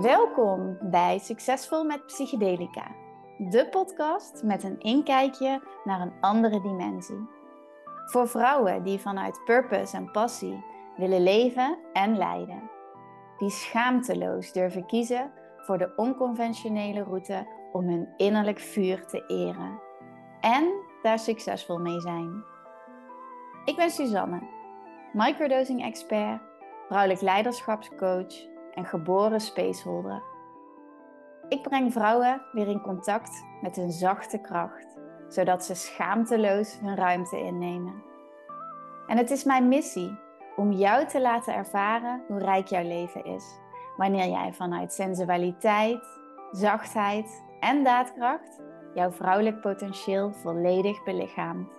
Welkom bij Succesvol met Psychedelica, de podcast met een inkijkje naar een andere dimensie. Voor vrouwen die vanuit purpose en passie willen leven en leiden. Die schaamteloos durven kiezen voor de onconventionele route om hun innerlijk vuur te eren. En daar succesvol mee zijn. Ik ben Suzanne, microdosing expert, vrouwelijk leiderschapscoach en geboren spaceholder. Ik breng vrouwen weer in contact met hun zachte kracht, zodat ze schaamteloos hun ruimte innemen. En het is mijn missie om jou te laten ervaren hoe rijk jouw leven is, wanneer jij vanuit sensualiteit, zachtheid en daadkracht jouw vrouwelijk potentieel volledig belichaamt.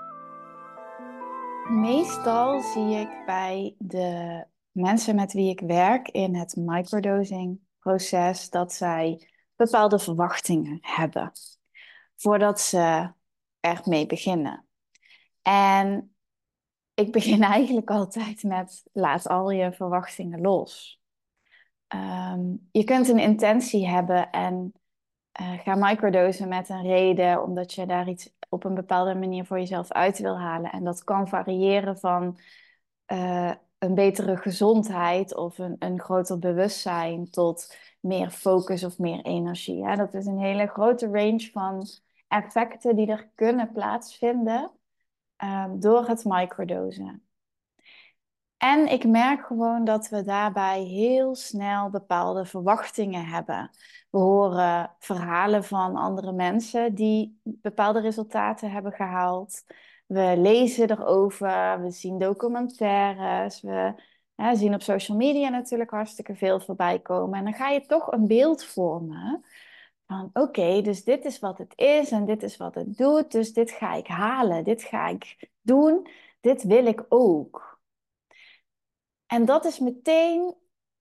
Meestal zie ik bij de mensen met wie ik werk in het microdosing proces dat zij bepaalde verwachtingen hebben voordat ze ermee beginnen. En ik begin eigenlijk altijd met laat al je verwachtingen los. Je kunt een intentie hebben en ga microdosen met een reden, omdat je daar iets op een bepaalde manier voor jezelf uit wil halen. En dat kan variëren van een betere gezondheid of een groter bewustzijn tot meer focus of meer energie. Ja, dat is een hele grote range van effecten die er kunnen plaatsvinden door het microdosen. En ik merk gewoon dat we daarbij heel snel bepaalde verwachtingen hebben. We horen verhalen van andere mensen die bepaalde resultaten hebben gehaald. We lezen erover, we zien documentaires, we zien op social media natuurlijk hartstikke veel voorbij komen. En dan ga je toch een beeld vormen van oké, dus dit is wat het is en dit is wat het doet. Dus dit ga ik halen, dit ga ik doen, dit wil ik ook. En dat is meteen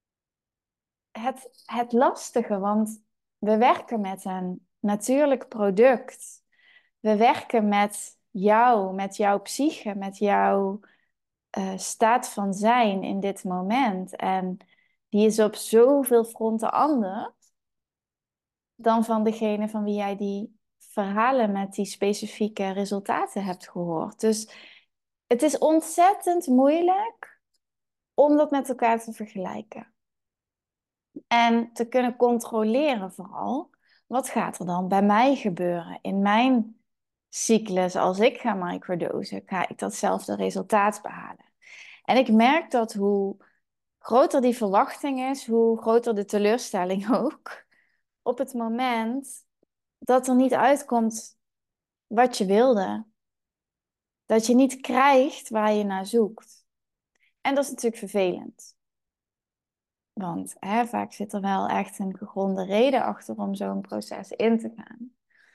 het lastige, want we werken met een natuurlijk product. We werken met jou, met jouw psyche, met jouw staat van zijn in dit moment. En die is op zoveel fronten anders dan van degene van wie jij die verhalen met die specifieke resultaten hebt gehoord. Dus het is ontzettend moeilijk om dat met elkaar te vergelijken. En te kunnen controleren vooral, wat gaat er dan bij mij gebeuren? In mijn cyclus, als ik ga microdosen, ga ik datzelfde resultaat behalen. En ik merk dat hoe groter die verwachting is, hoe groter de teleurstelling ook. Op het moment dat er niet uitkomt wat je wilde. Dat je niet krijgt waar je naar zoekt. En dat is natuurlijk vervelend. Want vaak zit er wel echt een gegronde reden achter om zo'n proces in te gaan.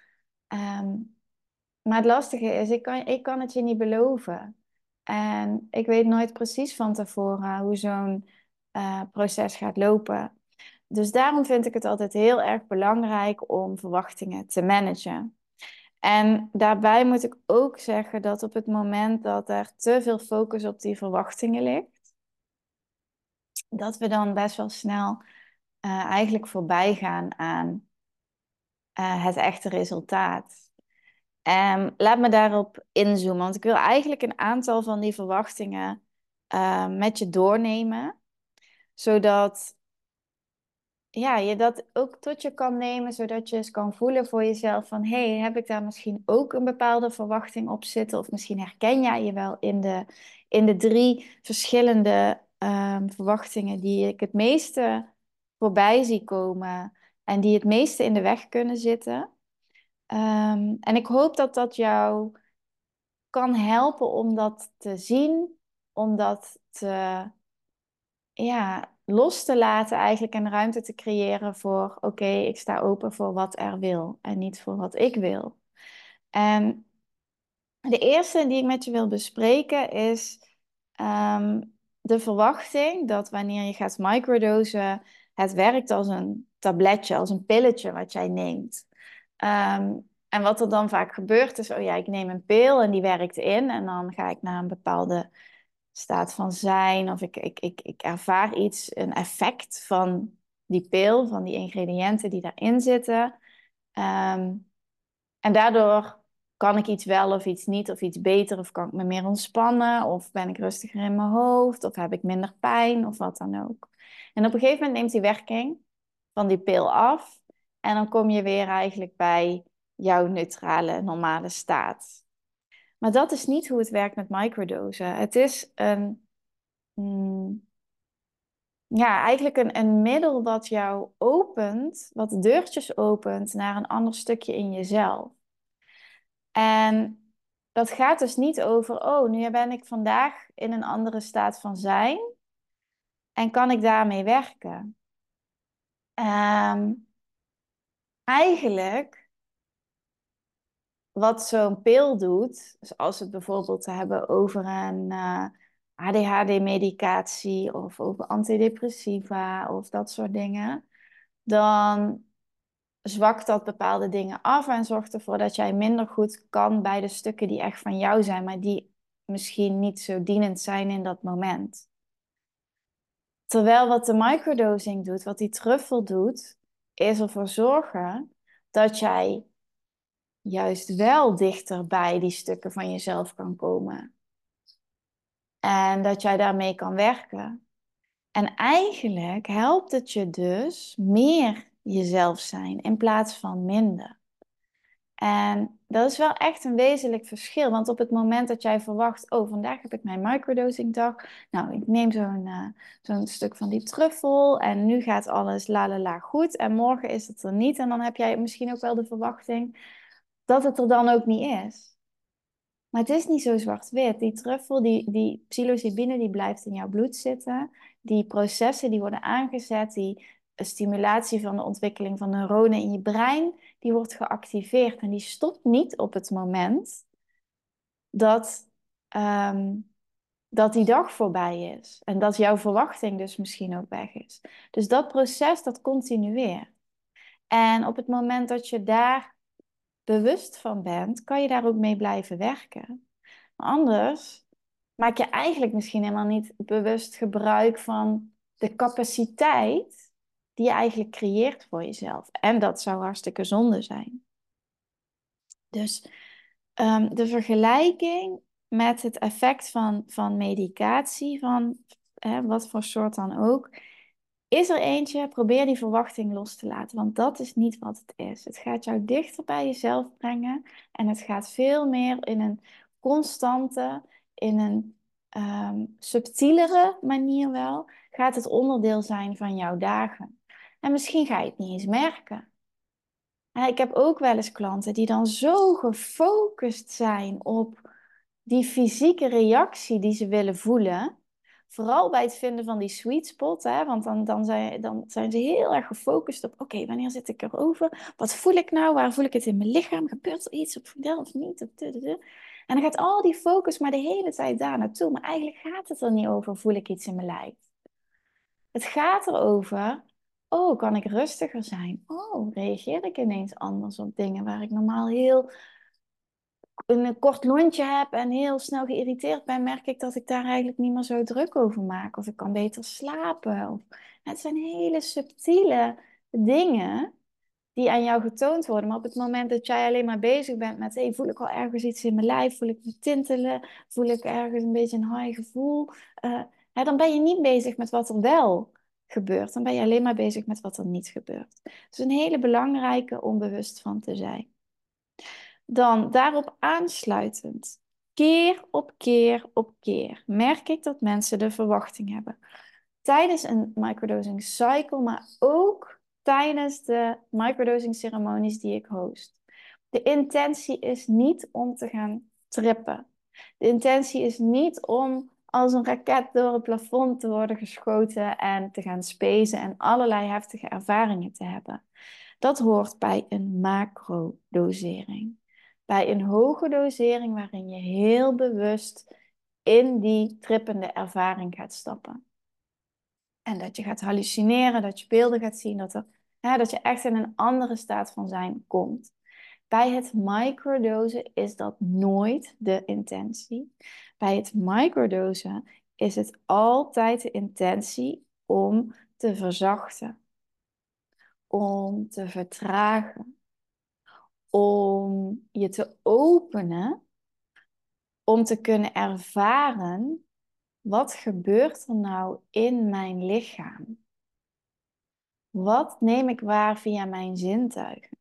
Maar het lastige is, ik kan het je niet beloven. En ik weet nooit precies van tevoren hoe zo'n proces gaat lopen. Dus daarom vind ik het altijd heel erg belangrijk om verwachtingen te managen. En daarbij moet ik ook zeggen dat op het moment dat er te veel focus op die verwachtingen ligt, dat we dan best wel snel eigenlijk voorbij gaan aan het echte resultaat. Laat me daarop inzoomen, want ik wil eigenlijk een aantal van die verwachtingen met je doornemen, zodat je dat ook tot je kan nemen, zodat je eens kan voelen voor jezelf van, hey, heb ik daar misschien ook een bepaalde verwachting op zitten? Of misschien herken jij je wel in de drie verschillende verwachtingen die ik het meeste voorbij zie komen en die het meeste in de weg kunnen zitten. En ik hoop dat dat jou kan helpen om dat te zien, om dat los te laten eigenlijk en ruimte te creëren voor oké, ik sta open voor wat er wil en niet voor wat ik wil. En de eerste die ik met je wil bespreken is de verwachting dat wanneer je gaat microdosen, het werkt als een tabletje, als een pilletje wat jij neemt. En wat er dan vaak gebeurt is, oh ja, ik neem een pil en die werkt in en dan ga ik naar een bepaalde staat van zijn of ik ervaar iets, een effect van die pil, van die ingrediënten die daarin zitten. Ehm, en daardoor kan ik iets wel of iets niet, of iets beter, of kan ik me meer ontspannen, of ben ik rustiger in mijn hoofd, of heb ik minder pijn, of wat dan ook. En op een gegeven moment neemt die werking van die pil af. En dan kom je weer eigenlijk bij jouw neutrale, normale staat. Maar dat is niet hoe het werkt met microdosen. Het is mm, eigenlijk een middel wat jou opent, wat deurtjes opent naar een ander stukje in jezelf. En dat gaat dus niet over, oh, nu ben ik vandaag in een andere staat van zijn en kan ik daarmee werken. Eigenlijk wat zo'n pil doet, dus als we het bijvoorbeeld hebben over een ADHD-medicatie of over antidepressiva of dat soort dingen, dan zwakt dat bepaalde dingen af en zorgt ervoor dat jij minder goed kan bij de stukken die echt van jou zijn, maar die misschien niet zo dienend zijn in dat moment. Terwijl wat de microdosing doet, wat die truffel doet, is ervoor zorgen dat jij juist wel dichter bij die stukken van jezelf kan komen. En dat jij daarmee kan werken. En eigenlijk helpt het je dus meer jezelf zijn in plaats van minder. En dat is wel echt een wezenlijk verschil. Want op het moment dat jij verwacht, oh, vandaag heb ik mijn microdosing dag. Nou, ik neem zo'n stuk van die truffel en nu gaat alles la la la goed. En morgen is het er niet. En dan heb jij misschien ook wel de verwachting dat het er dan ook niet is. Maar het is niet zo zwart-wit. Die truffel, die psilocybine, die blijft in jouw bloed zitten. Die processen die worden aangezet, die stimulatie van de ontwikkeling van neuronen in je brein, die wordt geactiveerd. En die stopt niet op het moment dat, ehm, dat die dag voorbij is. En dat jouw verwachting dus misschien ook weg is. Dus dat proces, dat continueert. En op het moment dat je daar bewust van bent, kan je daar ook mee blijven werken. Maar anders maak je eigenlijk misschien helemaal niet bewust gebruik van de capaciteit die je eigenlijk creëert voor jezelf. En dat zou hartstikke zonde zijn. Dus de vergelijking met het effect van medicatie, van wat voor soort dan ook, is er eentje, probeer die verwachting los te laten, want dat is niet wat het is. Het gaat jou dichter bij jezelf brengen en het gaat veel meer in een constante, in een subtielere manier wel, gaat het onderdeel zijn van jouw dagen. En misschien ga je het niet eens merken. Ik heb ook wel eens klanten die dan zo gefocust zijn op die fysieke reactie die ze willen voelen. Vooral bij het vinden van die sweet spot, hè? Want dan zijn ze heel erg gefocust op, oké, wanneer zit ik erover? Wat voel ik nou? Waar voel ik het in mijn lichaam? Gebeurt er iets of wel of niet? En dan gaat al die focus maar de hele tijd daar naartoe. Maar eigenlijk gaat het er niet over, voel ik iets in mijn lijf? Het gaat erover, oh, kan ik rustiger zijn? Oh, reageer ik ineens anders op dingen waar ik normaal heel een kort lontje heb en heel snel geïrriteerd ben, merk ik dat ik daar eigenlijk niet meer zo druk over maak. Of ik kan beter slapen. Het zijn hele subtiele dingen die aan jou getoond worden. Maar op het moment dat jij alleen maar bezig bent met, hey, voel ik al ergens iets in mijn lijf? Voel ik me tintelen? Voel ik ergens een beetje een high gevoel? Dan ben je niet bezig met wat er wel gebeurt. Dan ben je alleen maar bezig met wat er niet gebeurt. Het is een hele belangrijke om bewust van te zijn. Dan daarop aansluitend, keer op keer op keer, merk ik dat mensen de verwachting hebben. Tijdens een microdosing cycle, maar ook tijdens de microdosing ceremonies die ik host. De intentie is niet om te gaan trippen. De intentie is niet om als een raket door het plafond te worden geschoten en te gaan spacen en allerlei heftige ervaringen te hebben. Dat hoort bij een macrodosering. Bij een hoge dosering waarin je heel bewust in die trippende ervaring gaat stappen. En dat je gaat hallucineren, dat je beelden gaat zien, dat je echt in een andere staat van zijn komt. Bij het microdosen is dat nooit de intentie. Bij het microdosen is het altijd de intentie om te verzachten. om te vertragen, om je te openen, om te kunnen ervaren wat gebeurt er nou in mijn lichaam? Wat neem ik waar via mijn zintuigen?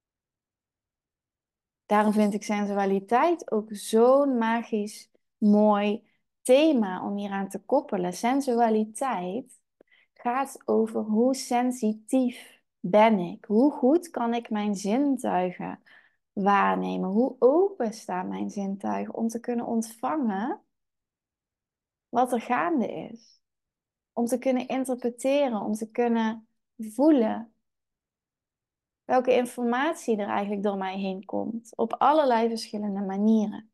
Daarom vind ik sensualiteit ook zo'n magisch mooi thema om hier aan te koppelen. Sensualiteit gaat over hoe sensitief ben ik? Hoe goed kan ik mijn zintuigen waarnemen? Hoe open staan mijn zintuigen om te kunnen ontvangen wat er gaande is? Om te kunnen interpreteren, om te kunnen voelen welke informatie er eigenlijk door mij heen komt. Op allerlei verschillende manieren.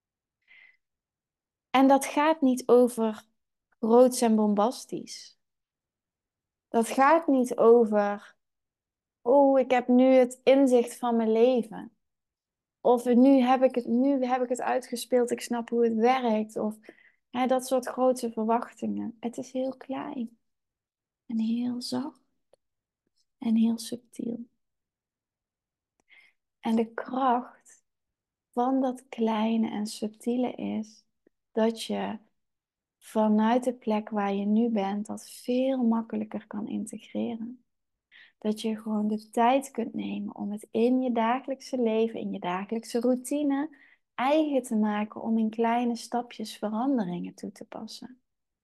En dat gaat niet over groots en bombastisch. Dat gaat niet over, oh, ik heb nu het inzicht van mijn leven. Of nu heb ik het uitgespeeld, ik snap hoe het werkt. Of dat soort grote verwachtingen. Het is heel klein. En heel zacht. En heel subtiel. En de kracht van dat kleine en subtiele is dat je vanuit de plek waar je nu bent dat veel makkelijker kan integreren. Dat je gewoon de tijd kunt nemen om het in je dagelijkse leven, in je dagelijkse routine eigen te maken om in kleine stapjes veranderingen toe te passen.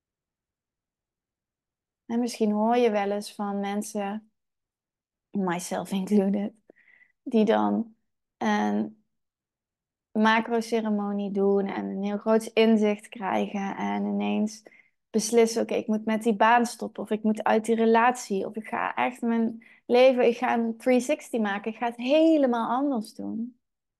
En misschien hoor je wel eens van mensen, myself included, die dan een macro-ceremonie doen en een heel groot inzicht krijgen en ineens beslissen, oké, ik moet met die baan stoppen of ik moet uit die relatie of ik ga echt mijn leven, ik ga een 360 maken, ik ga het helemaal anders doen.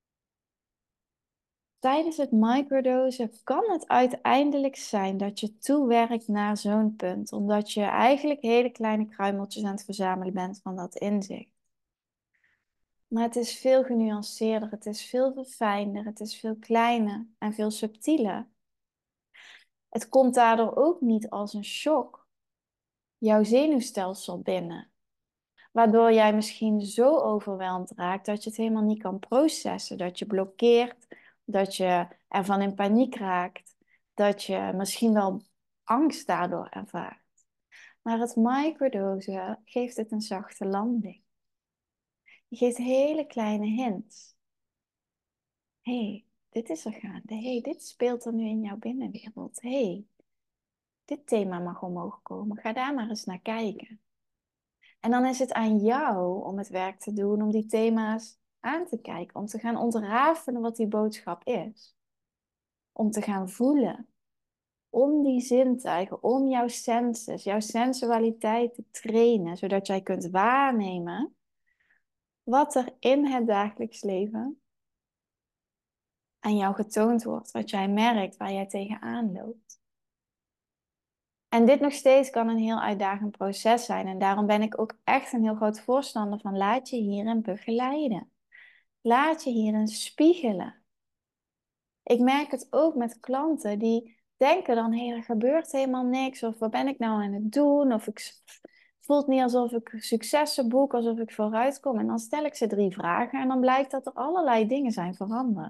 Tijdens het microdosen kan het uiteindelijk zijn dat je toewerkt naar zo'n punt, omdat je eigenlijk hele kleine kruimeltjes aan het verzamelen bent van dat inzicht. Maar het is veel genuanceerder, het is veel verfijnder, het is veel kleiner en veel subtieler. Het komt daardoor ook niet als een shock jouw zenuwstelsel binnen. Waardoor jij misschien zo overweldigd raakt dat je het helemaal niet kan processen. Dat je blokkeert, dat je ervan in paniek raakt. Dat je misschien wel angst daardoor ervaart. Maar het microdosen geeft het een zachte landing. Je geeft hele kleine hints. Hey, dit is er gaande. Hey, dit speelt er nu in jouw binnenwereld. Hey, dit thema mag omhoog komen. Ga daar maar eens naar kijken. En dan is het aan jou om het werk te doen, om die thema's aan te kijken, om te gaan ontrafelen wat die boodschap is. Om te gaan voelen, om die zintuigen, om jouw senses, jouw sensualiteit te trainen, zodat jij kunt waarnemen wat er in het dagelijks leven aan jou getoond wordt, wat jij merkt, waar jij tegenaan loopt. En dit nog steeds kan een heel uitdagend proces zijn. En daarom ben ik ook echt een heel groot voorstander van laat je hierin begeleiden. Laat je hierin spiegelen. Ik merk het ook met klanten die denken dan, hé, er gebeurt helemaal niks. Of wat ben ik nou aan het doen? Of het voelt niet alsof ik successen boek, alsof ik vooruit kom. En dan stel ik ze 3 vragen en dan blijkt dat er allerlei dingen zijn veranderd.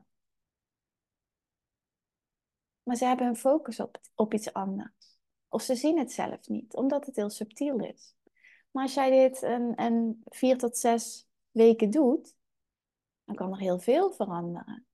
Maar ze hebben hun focus op iets anders. Of ze zien het zelf niet, omdat het heel subtiel is. Maar als jij dit een 4 tot 6 weken doet, dan kan er heel veel veranderen.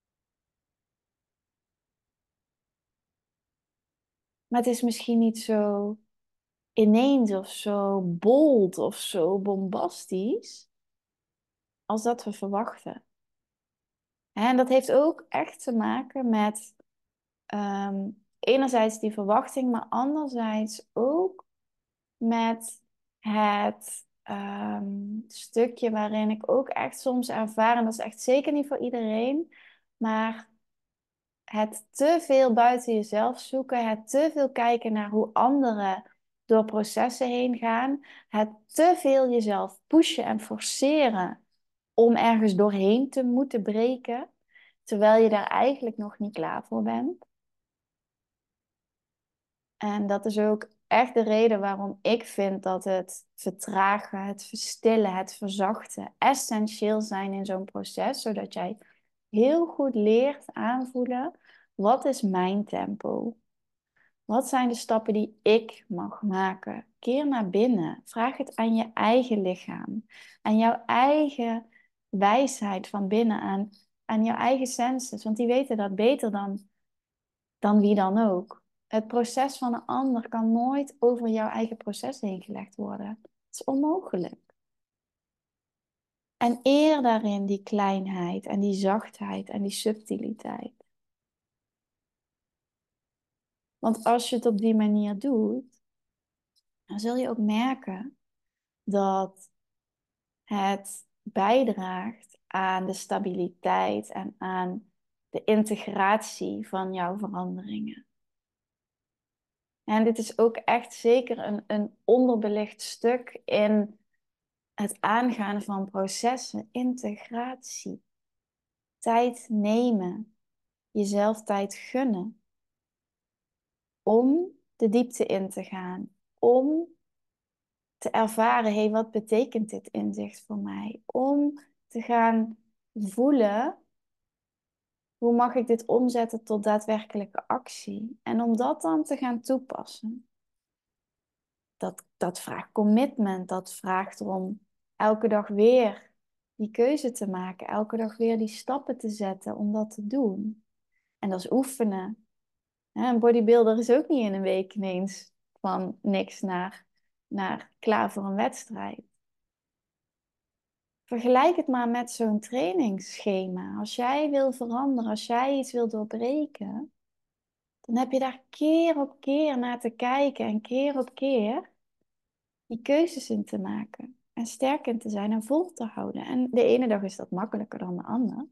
Maar het is misschien niet zo ineens of zo bold of zo bombastisch als dat we verwachten. En dat heeft ook echt te maken met enerzijds die verwachting, maar anderzijds ook met het stukje waarin ik ook echt soms ervaar, en dat is echt zeker niet voor iedereen, maar het te veel buiten jezelf zoeken, het te veel kijken naar hoe anderen door processen heen gaan, het te veel jezelf pushen en forceren om ergens doorheen te moeten breken, terwijl je daar eigenlijk nog niet klaar voor bent. En dat is ook echt de reden waarom ik vind dat het vertragen, het verstillen, het verzachten essentieel zijn in zo'n proces, zodat jij heel goed leert aanvoelen, wat is mijn tempo? Wat zijn de stappen die ik mag maken? Keer naar binnen. Vraag het aan je eigen lichaam, aan jouw eigen wijsheid van binnen, aan jouw eigen senses, want die weten dat beter dan wie dan ook. Het proces van een ander kan nooit over jouw eigen proces heen gelegd worden. Het is onmogelijk. En eer daarin die kleinheid en die zachtheid en die subtiliteit. Want als je het op die manier doet, dan zul je ook merken dat het bijdraagt aan de stabiliteit en aan de integratie van jouw veranderingen. En dit is ook echt zeker een onderbelicht stuk in het aangaan van processen, integratie, tijd nemen, jezelf tijd gunnen om de diepte in te gaan, om te ervaren, hé, wat betekent dit inzicht voor mij? Om te gaan voelen, hoe mag ik dit omzetten tot daadwerkelijke actie? En om dat dan te gaan toepassen. Dat vraagt commitment, dat vraagt erom elke dag weer die keuze te maken, elke dag weer die stappen te zetten om dat te doen. En dat is oefenen. Een bodybuilder is ook niet in een week ineens van niks naar klaar voor een wedstrijd. Vergelijk het maar met zo'n trainingsschema. Als jij wil veranderen, als jij iets wil doorbreken, dan heb je daar keer op keer naar te kijken en keer op keer die keuzes in te maken. En sterk in te zijn en vol te houden. En de ene dag is dat makkelijker dan de andere.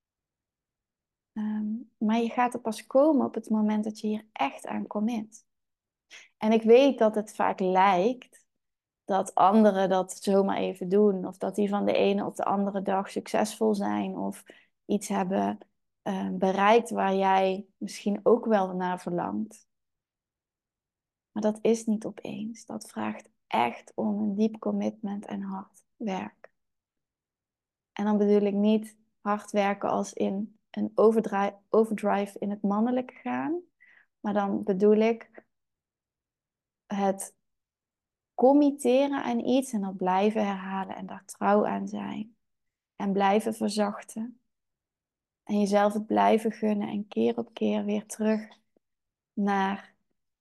Maar je gaat er pas komen op het moment dat je hier echt aan commit. En ik weet dat het vaak lijkt dat anderen dat zomaar even doen. Of dat die van de ene op de andere dag succesvol zijn. Of iets hebben bereikt waar jij misschien ook wel naar verlangt. Maar dat is niet opeens. Dat vraagt echt om een diep commitment en hard werk. En dan bedoel ik niet hard werken als in een overdrive in het mannelijke gaan. Maar dan bedoel ik het committeren aan iets en dat blijven herhalen en daar trouw aan zijn. En blijven verzachten. En jezelf het blijven gunnen en keer op keer weer terug naar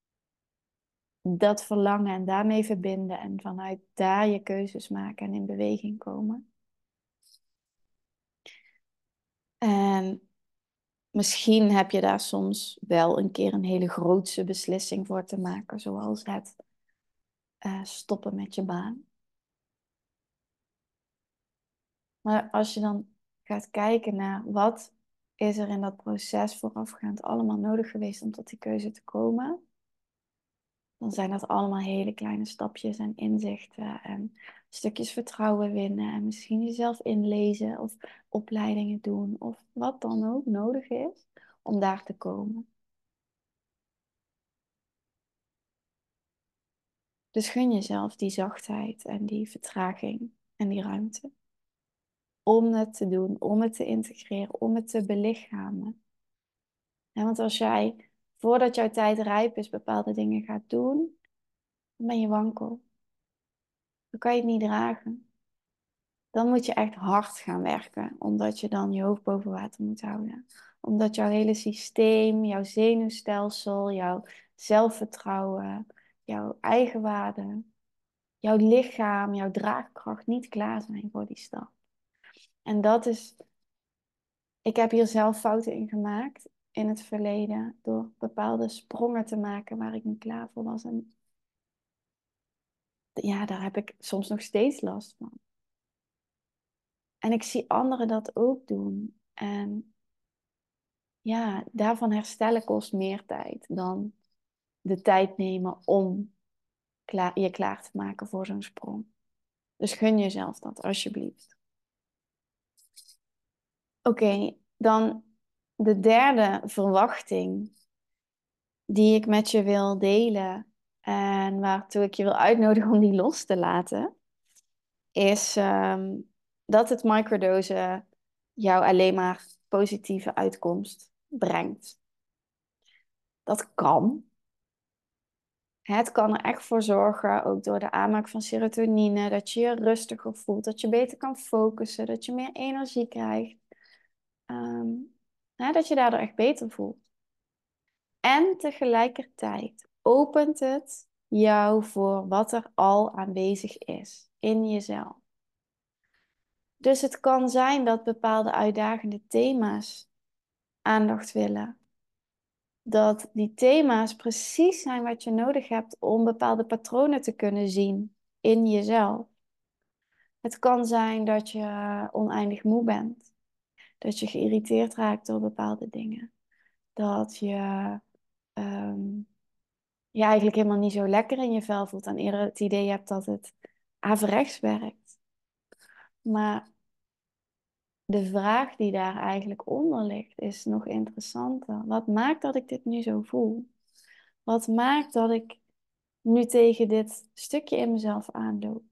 dat verlangen en daarmee verbinden. En vanuit daar je keuzes maken en in beweging komen. En misschien heb je daar soms wel een keer een hele grootse beslissing voor te maken. Zoals het stoppen met je baan. Maar als je dan gaat kijken naar wat is er in dat proces voorafgaand allemaal nodig geweest om tot die keuze te komen, dan zijn dat allemaal hele kleine stapjes en inzichten en stukjes vertrouwen winnen en misschien jezelf inlezen of opleidingen doen of wat dan ook nodig is om daar te komen. Dus gun jezelf die zachtheid en die vertraging en die ruimte. Om het te doen, om het te integreren, om het te belichamen. Want als jij, voordat jouw tijd rijp is, bepaalde dingen gaat doen, dan ben je wankel. Dan kan je het niet dragen. Dan moet je echt hard gaan werken, omdat je dan je hoofd boven water moet houden. Omdat jouw hele systeem, jouw zenuwstelsel, jouw zelfvertrouwen, jouw eigenwaarde, jouw lichaam, jouw draagkracht niet klaar zijn voor die stap. En dat is, ik heb hier zelf fouten in gemaakt in het verleden door bepaalde sprongen te maken waar ik niet klaar voor was. En ja, daar heb ik soms nog steeds last van. En ik zie anderen dat ook doen. En ja, daarvan herstellen kost meer tijd dan de tijd nemen om je klaar te maken voor zo'n sprong. Dus gun jezelf dat alsjeblieft. Oké, dan de derde verwachting die ik met je wil delen En waartoe ik je wil uitnodigen om die los te laten, is dat het microdosen jou alleen maar positieve uitkomst brengt. Dat kan. Het kan er echt voor zorgen, ook door de aanmaak van serotonine, dat je je rustiger voelt, dat je beter kan focussen, dat je meer energie krijgt. Ehm, dat je daardoor echt beter voelt. En tegelijkertijd opent het jou voor wat er al aanwezig is in jezelf. Dus het kan zijn dat bepaalde uitdagende thema's aandacht willen. Dat die thema's precies zijn wat je nodig hebt om bepaalde patronen te kunnen zien in jezelf. Het kan zijn dat je oneindig moe bent. Dat je geïrriteerd raakt door bepaalde dingen. Dat je je eigenlijk helemaal niet zo lekker in je vel voelt en eerder het idee hebt dat het averechts werkt. Maar de vraag die daar eigenlijk onder ligt is nog interessanter. Wat maakt dat ik dit nu zo voel? Wat maakt dat ik nu tegen dit stukje in mezelf aanloop?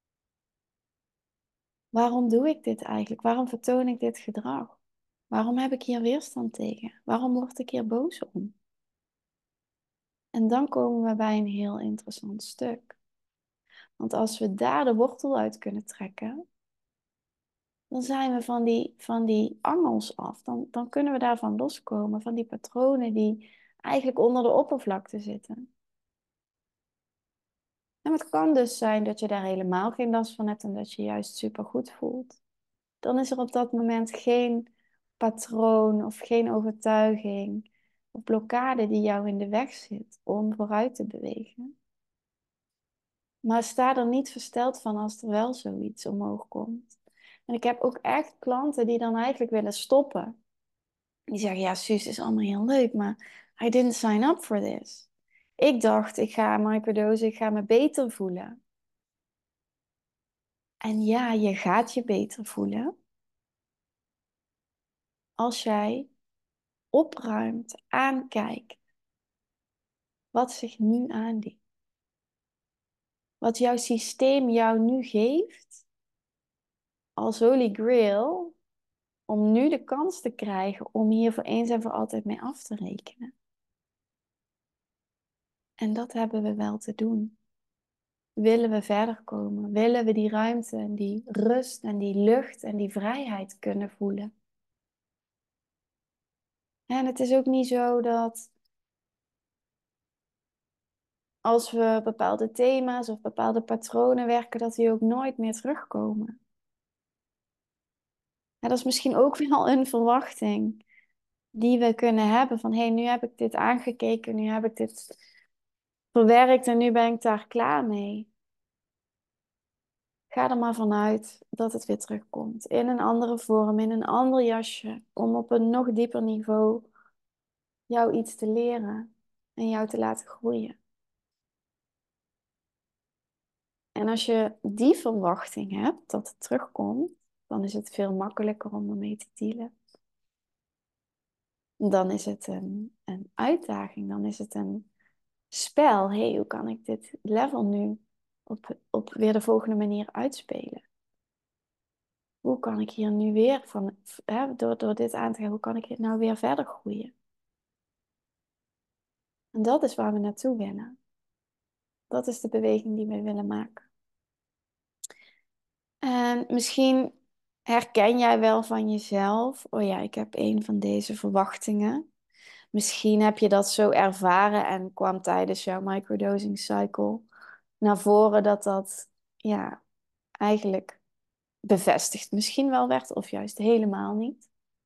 Waarom doe ik dit eigenlijk? Waarom vertoon ik dit gedrag? Waarom heb ik hier weerstand tegen? Waarom word ik hier boos om? En dan komen we bij een heel interessant stuk. Want als we daar de wortel uit kunnen trekken, dan zijn we van die angels af. Dan kunnen we daarvan loskomen, van die patronen die eigenlijk onder de oppervlakte zitten. En het kan dus zijn dat je daar helemaal geen last van hebt en dat je je juist supergoed voelt. Dan is er op dat moment geen patroon of geen overtuiging of blokkade die jou in de weg zit om vooruit te bewegen. Maar sta er niet versteld van als er wel zoiets omhoog komt. En ik heb ook echt klanten die dan eigenlijk willen stoppen. Die zeggen, ja, Suus, is allemaal heel leuk, maar I didn't sign up for this. Ik dacht, ik ga microdosen, ik ga me beter voelen. En ja, je gaat je beter voelen als jij opruimt, aankijkt wat zich nu aandient. Wat jouw systeem jou nu geeft als Holy Grail om nu de kans te krijgen om hier voor eens en voor altijd mee af te rekenen. En dat hebben we wel te doen. Willen we verder komen? Willen we die ruimte en die rust en die lucht en die vrijheid kunnen voelen? En het is ook niet zo dat als we bepaalde thema's of bepaalde patronen werken, dat die ook nooit meer terugkomen. Ja, dat is misschien ook wel een verwachting die we kunnen hebben van, hé, nu heb ik dit aangekeken, nu heb ik dit verwerkt en nu ben ik daar klaar mee. Ga er maar vanuit dat het weer terugkomt. In een andere vorm, in een ander jasje. Om op een nog dieper niveau jou iets te leren. En jou te laten groeien. En als je die verwachting hebt dat het terugkomt. Dan is het veel makkelijker om ermee te dealen. Dan is het een uitdaging. Dan is het een spel. Hé, hoe kan ik dit level nu op weer de volgende manier uitspelen? Hoe kan ik hier nu weer door dit aan te gaan, hoe kan ik hier nou weer verder groeien? En dat is waar we naartoe willen. Dat is de beweging die we willen maken. En misschien herken jij wel van jezelf, oh ja, ik heb een van deze verwachtingen. Misschien heb je dat zo ervaren en kwam tijdens jouw microdosing cycle naar voren dat ja, eigenlijk bevestigd misschien wel werd of juist helemaal niet.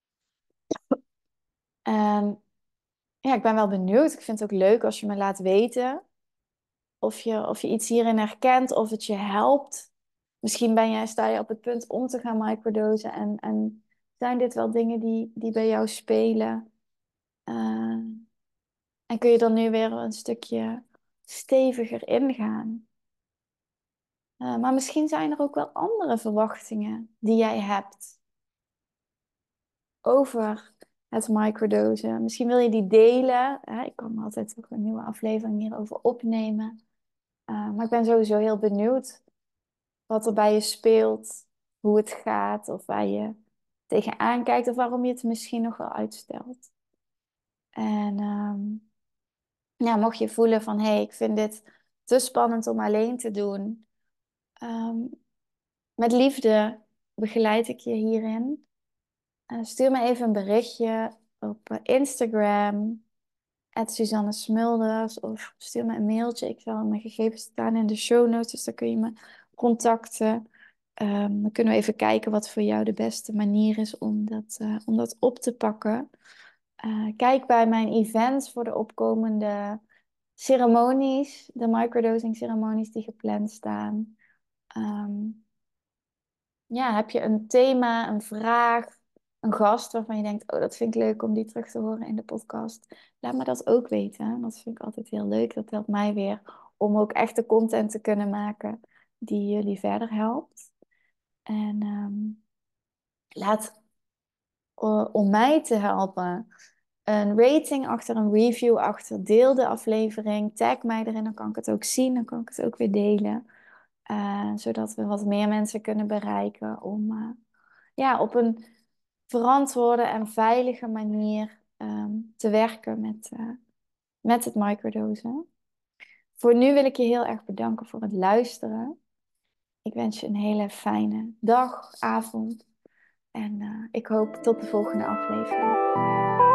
En ja, ik ben wel benieuwd. Ik vind het ook leuk als je me laat weten of je iets hierin herkent, of het je helpt. Misschien sta je op het punt om te gaan microdosen en zijn dit wel dingen die bij jou spelen? Eh, en kun je dan nu weer een stukje steviger ingaan? Maar misschien zijn er ook wel andere verwachtingen die jij hebt over het microdosen. Misschien wil je die delen. Ik kan altijd ook een nieuwe aflevering hierover opnemen. Maar ik ben sowieso heel benieuwd wat er bij je speelt, hoe het gaat, of waar je tegenaan kijkt, of waarom je het misschien nog wel uitstelt. En ja, mocht je voelen van, hé, ik vind dit te spannend om alleen te doen. ehm, met liefde begeleid ik je hierin. Stuur me even een berichtje op Instagram, Suzanne Smulders, of stuur me een mailtje. Ik zal mijn gegevens staan in de show notes, dus dan kun je me contacten. Dan kunnen we even kijken wat voor jou de beste manier is om dat op te pakken. Kijk bij mijn events voor de opkomende ceremonies, de microdosing ceremonies die gepland staan. Ehm, ja, heb je een thema, een vraag, een gast waarvan je denkt, oh, dat vind ik leuk om die terug te horen in de podcast. Laat me dat ook weten. Dat vind ik altijd heel leuk. Dat helpt mij weer om ook echte content te kunnen maken die jullie verder helpt. En laat om mij te helpen een rating achter, een review achter. Deel de aflevering, tag mij erin, dan kan ik het ook zien, dan kan ik het ook weer delen. Zodat we wat meer mensen kunnen bereiken om ja, op een verantwoorde en veilige manier te werken met het microdosen. Voor nu wil ik je heel erg bedanken voor het luisteren. Ik wens je een hele fijne dag, avond en ik hoop tot de volgende aflevering.